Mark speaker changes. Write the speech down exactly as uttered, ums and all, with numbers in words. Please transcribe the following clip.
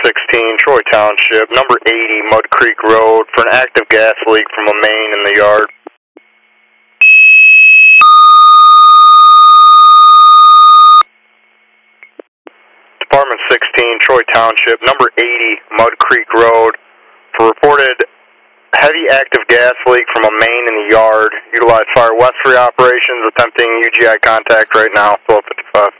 Speaker 1: sixteen, Troy Township, number eighty, Mud Creek Road, for an active gas leak from a main in the yard. Department sixteen, Troy Township, number eighty, Mud Creek Road, for reported heavy active gas leak from a main in the yard. Utilize Fire West three operations, attempting U G I contact right now, twelve fifty-five.